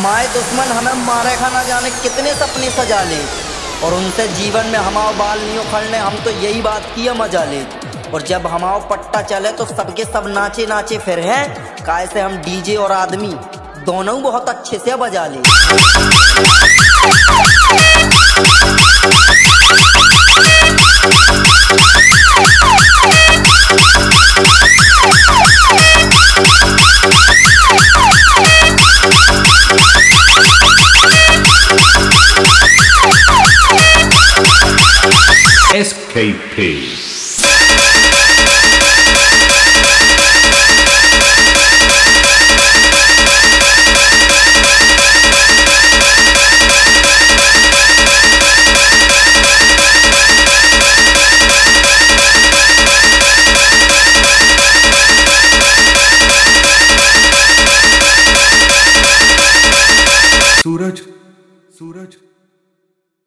हमारे दुश्मन हमें मारे खा ना जाने कितने सपने सजा ले, और उनसे जीवन में हमारा बाल नहीं उखड़ने, हम तो यही बात किया मजा ले। और जब हमारा पट्टा चले तो सबके सब नाचे नाचे फिर हैं, काय से हम डीजे और आदमी दोनों बहुत अच्छे से बजा ले। SKP. सूरज सूरज